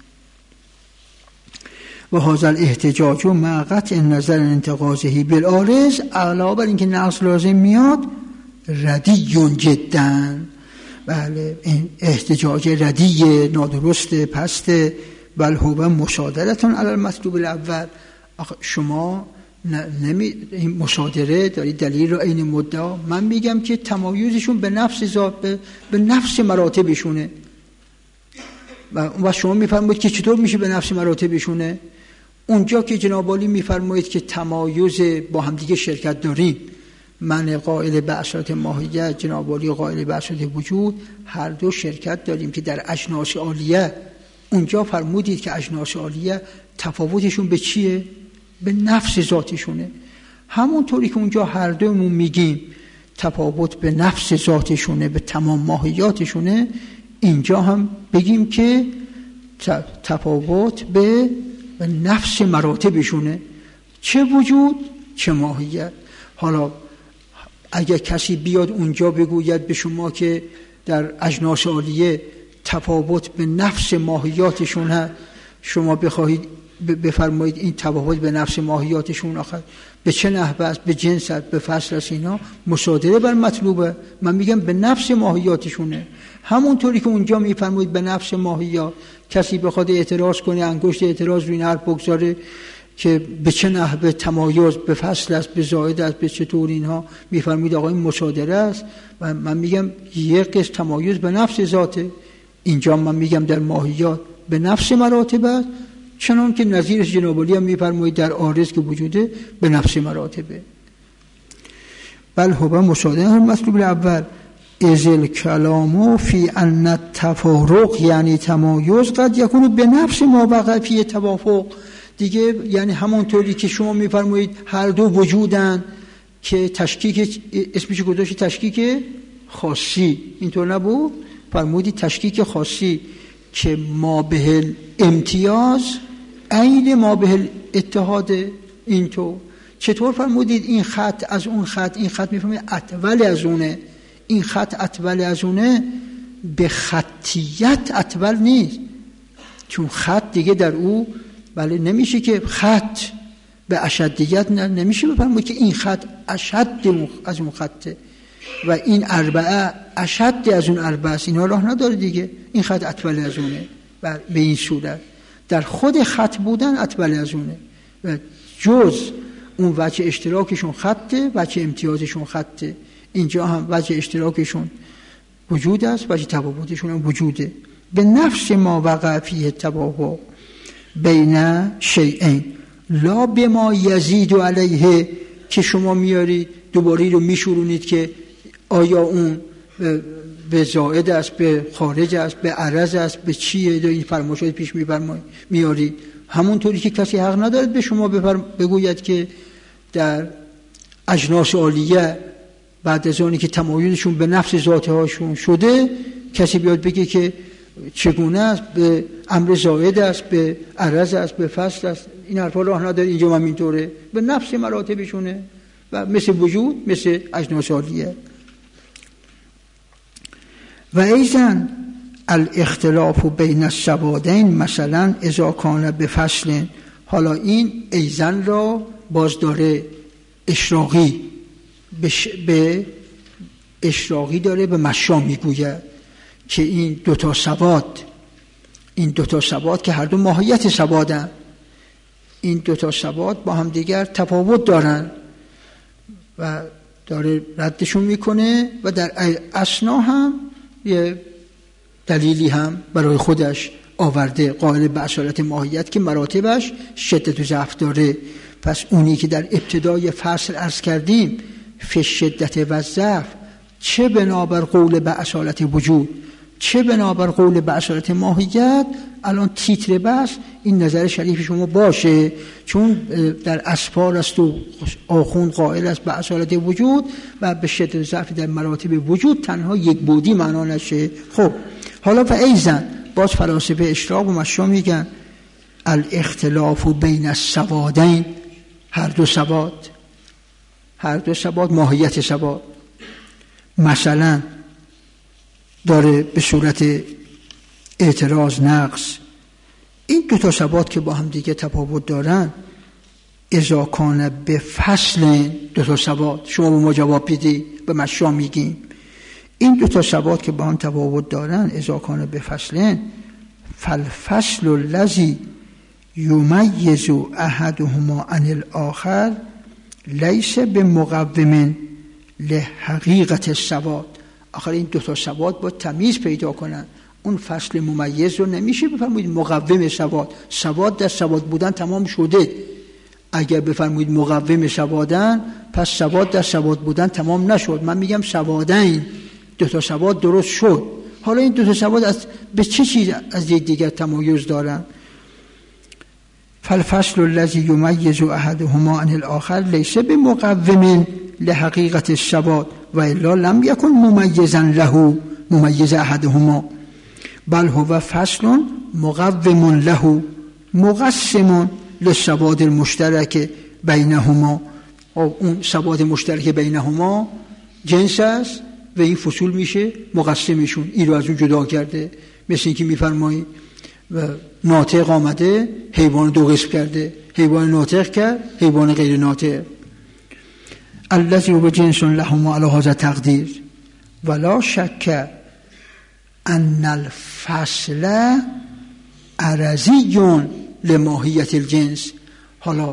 و هذا الاحتجاج مع قطع نظر انتقاضه بالعارض، علاوه بر اینکه نقص لازم میاد ردی جدا. بله این احتجاج ردی، نادرست، پسته. بل هو مصادرتون علی المطلوب الاول. شما این مصادره دارید دلیل رو عین مدعا. من میگم که تمایزشون به نفس ذات، به نفس مراتبشونه و شما میفرمایید که چطور میشه به نفس مراتبشونه؟ اونجا که جناب عالی میفرمایید که تمایز با همدیگه شرکت داریم، من قائل به اثرات ماهیت، جناب عالی قائل به اثرات وجود، هر دو شرکت داریم که در اجناس عالیه. اونجا فرمودید که اجناس عالیه تفاوتشون به چیه؟ به نفس ذاتشونه. همونطوری که اونجا هر دومون میگیم تفاوت به نفس ذاتشونه، به تمام ماهیاتشونه، اینجا هم بگیم که تفاوت به نفس مراتبشونه، چه وجود چه ماهیت. حالا اگر کسی بیاد اونجا بگوید به شما که در اجناس عالیه تفاوت به نفس ماهیاتشون هست، شما بخواهید بفرمایید این تفاوت به نفس ماهیاتشون آخر به چه نحوه است، به جنس است، به فصل است، اینا مصادره بر مطلوبه. من میگم به نفس ماهیاتشونه. همونطوری که اونجا میفرمایید به نفس ماهیات، کسی بخواد اعتراض کنه انگشت اعتراض روی این حرف بگذاره که به چه نحوه تمایز به فصل است، به زائد است، به چطور، اینها میفرمایید آقا این مصادره است. و من میگم یک قسم تمایز به نفس ذاته، اینجا من میگم در ماهیات به نفس مراتب است، چنان که نظیرش جناب علی هم میفرمایید در عارض که وجوده به نفس مراتبه. بل هو مصادره المطلوب الاول از الکلام فی ان التفارق یعنی تمایز قد یکون به نفس ما وقع فی توافق. دیگه یعنی همونطوری که شما میفرمایید هر دو وجودن که تشکیک اسمش گذاشت تشکیک خاصی، اینطور نبود؟ فرمودید تشکیک خاصی که ما به امتیاز عین ما به اتحاد. اینطور چطور فرمودید این خط از اون خط، این خط میفهمید اطول از اونه، این خط اطول از اونه، به خطیت اطول نیست، چون خط دیگه در او بله نمیشه که خط به اشدیت نمیشه بفرمایید که این خط اشد از اون خطه و این اربعه اشد از اون اربعه است، اینها راه نداره دیگه. این خط اطول از اونه و به این صورت در خود خط بودن اطول از اونه و جز اون وجه اشتراکشون خطه، وجه امتیازشون خطه. اینجا هم وجه اشتراکشون وجود است، وجه تفاوتشون هم وجوده. به نفس ما وقع فیه توافق بین شیئین لا بما یزید علیه، که شما میارید دوباره رو میشورونید که آیا اون به زائد است، به خارج است، به عرض است، به چیه، این فرمایشات پیش میارید. همونطوری که کسی حق ندارد به شما بگوید که در اجناس عالیه بعد از آنی که تمایزشون به نفس ذاته هاشون شده، کسی بیاد بگه که چگونه است، به امر زائد است، به عرض است، به فصل است، این حرفا راه نداره. اینجا هم اینطوره، به نفس مراتبشونه و مثل وجود مثل اجناس عالیه. و ایضاً الاختلاف بین السوادین مثلا اذا کان بفصل. حالا این ایضاً را باز داره اشراقی به اشراقی داره به مشا میگوید که این دوتا سواد که هر دو ماهیت سوادن، این دوتا سواد با هم دیگر تفاوت دارن و داره ردشون میکنه و در اثنا هم یه دلیلی هم برای خودش آورده، قائل به اصالت ماهیت که مراتبش شدت و ضعف داره. پس اونی که در ابتدای فصل عرض کردیم فی شدت و ضعف، چه بنابر قول به اصالت وجود، چه بنابر قول به اصالت ماهیت، الان تیتر بس این نظر شریف شما باشه، چون در اسفار است و آخوند قائل است به اصالت وجود و به شدت و ضعف در مراتب وجود تنها یک بودی معنا نشه. خب حالا و ایزن باز فلاسفه اشراق و مشا میگن الاختلاف بین السوادین، هر دو سواد ماهیت سواد. مثلا داره به صورت اعتراض نقص، این دو تا سواد که با هم دیگه تفاوت دارن، اذا کان به فصل دو تا سواد، شما به ما جواب بدی، به مشا میگیم این دو تا سواد که با هم تفاوت دارن اذا کان به فصل، فالفصل الذی یمیز احدهما عن الاخر لیس بمقوم لحقیقت السواد. آخر این دو تا سواد با تمیز پیدا کنن، اون فصل ممیز رو نمیشه بفرمایید مقوم سواد. سواد در سواد بودن تمام شده. اگر بفرمایید مقوم سوادن، پس سواد در سواد بودن تمام نشد. من میگم سوادین، دو تا سواد درست شد. حالا این دو تا سواد به چه چیز از یک دیگر تمایز دارن؟ فالفصل الذی یمیز احدهما عن الاخر لیس بمقوم لحقیقت السواد و الا لم یکن ممیزا له ممیز احدهما بل هو فصل مقوم له مقسم للسواد المشترک بینهما. اون سواد مشترک بینهما جنس است و این فصول میشه مقسمشون، این رو از اون جدا کرده. مثل اینکه میفرمایی و ناطق آمده حیوان دو قسم کرده، حیوان ناطق کرد، حیوان غیر ناطق. الذی هو جنس لهما علی هذا تقدیر ولا شک ان الفصل عرضی لماهیت الجنس. حالا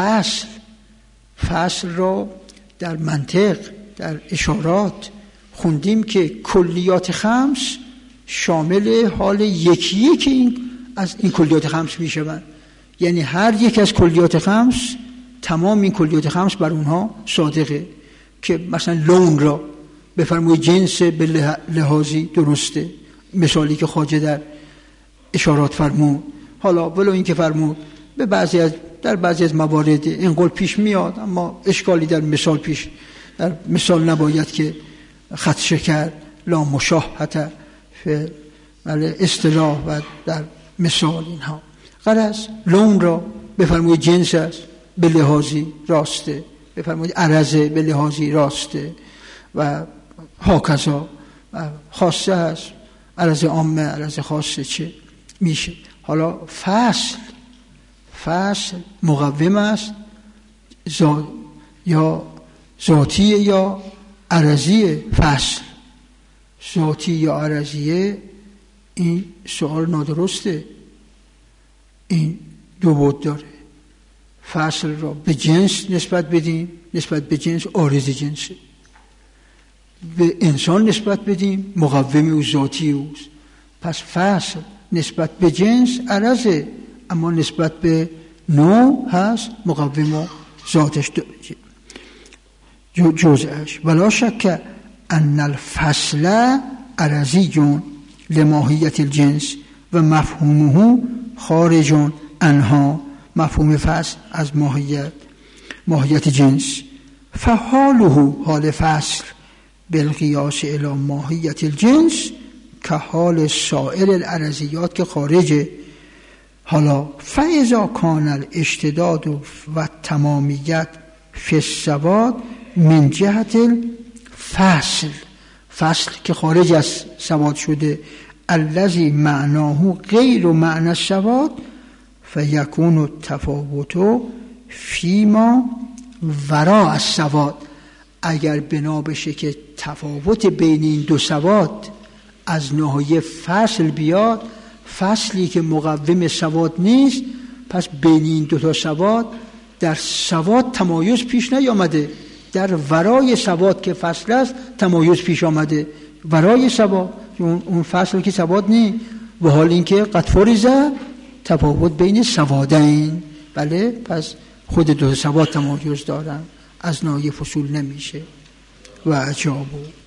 فصل را در منطق، در اشارات خوندیم که کلیات خمس شامل حال یکی که این از این کلیات خمس میشوند. یعنی هر یک از کلیات خمس، تمام این کلیات خمس بر اونها صادقه. که مثلا لون را بفرمایید جنس به لحاظی درسته، مثالی که خواجه در اشارات فرمود. حالا ولو این که فرمود به در بعضی از موارد این قول پیش میاد، اما اشکالی در مثال نباید که خدشه کرد، لا مشاهده فی اصطلاح و در مثال اینها. غرض لون را بفرمایید جنس است به لحاظی راسته، بفرمایید عرضه به لحاظی راسته و هاکذا خاصه است، عرضه عامه عرضه خاصه چه میشه. حالا فصل مقوم است یا ذاتیه یا عرضیه. فصل ذاتی یا عرضیه، این سوال نادرسته، این دو بود داره. فصل را به جنس نسبت بدیم، نسبت به جنس عارض جنسه. به انسان نسبت بدیم، مقوم او ذاتی اوست. پس فصل نسبت به جنس عرضه، اما نسبت به نوع هست مقوم و ذاتش جزءش. ولا شک ان الفصل عرضی لماهیت الجنس و مفهومه خارج عنها. مفهوم فصل از ماهیت جنس. فحاله حال فصل بالقیاس الی ماهیت الجنس که حال سایر العرضیات که خارجه. حالا فاذا کان الاشتداد و تمامیت فی السواد من جهت فصل که خارج از سواد شده، الذی معناه غیر معنی السواد، فیکون التفاوت فیما وراء السواد. اگر بنا بشه که تفاوت بین این دو سواد از ناحیه فصل بیاد، فصلی که مقوم سواد نیست، پس بین این دو تا سواد در سواد تمایز پیش نیامده، در ورای سواد که فصل است تمایز پیش آمده. ورای سواد اون فصل که سواد نیست، و حال اینکه قد فرض تفاوت بین سوادین، بله، پس خود دو سواد تمایز دارن، از ناحیه فصول نمیشه. و عجابو